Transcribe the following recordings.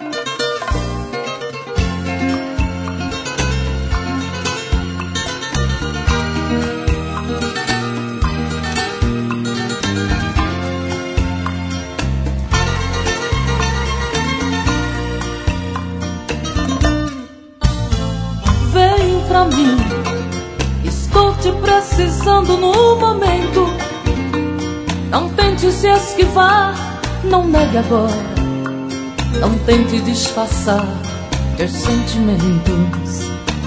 Vem pra mim, estou te precisando no momento. Não tente se esquivar, não negue agora. Não tente disfarçar teus sentimentos.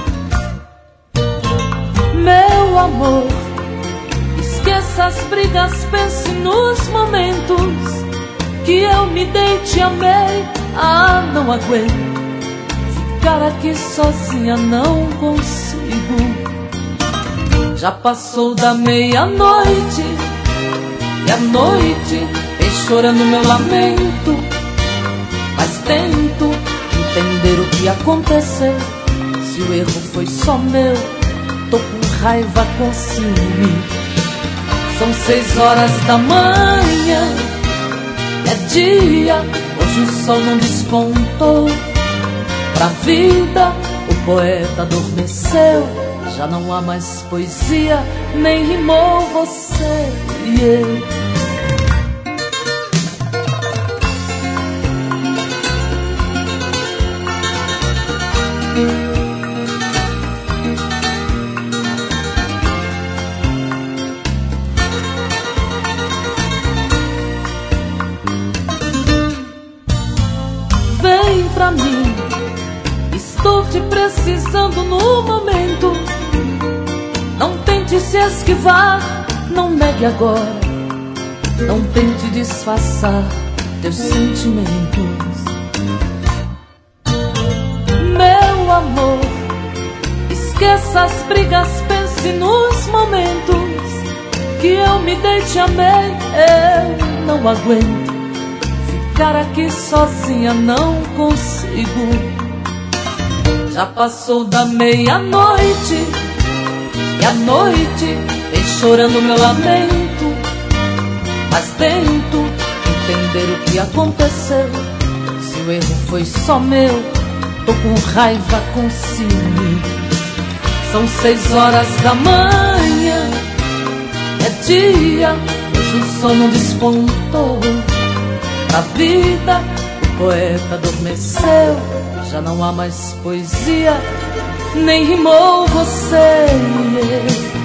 Meu amor, esqueça as brigas, pense nos momentos que eu me dei, te amei. Ah, não aguento ficar aqui sozinha, não consigo. Já passou da meia-noite e a noite vem chorando meu lamento, mas tento entender o que aconteceu. Se o erro foi só meu, tô com raiva, com ciúme. São 6 horas da manhã, é dia, hoje o sol não despontou. Pra vida o poeta adormeceu, já não há mais poesia, nem rimou você e eu. Vem pra mim, estou te precisando no momento. Não tente se esquivar, não negue agora. Não tente disfarçar teus sentimentos. Meu amor, esqueça as brigas, pense nos momentos que eu me dei, te amei. Eu não aguento ficar aqui sozinha, não consigo. Já passou da meia-noite e a noite vem chorando meu lamento, mas tento entender o que aconteceu. Se o erro foi só meu, tô com raiva, com ciúme. São 6 horas da manhã, é dia, hoje o sol não despontou. Pra vida o poeta adormeceu, já não há mais poesia, nem rimou você.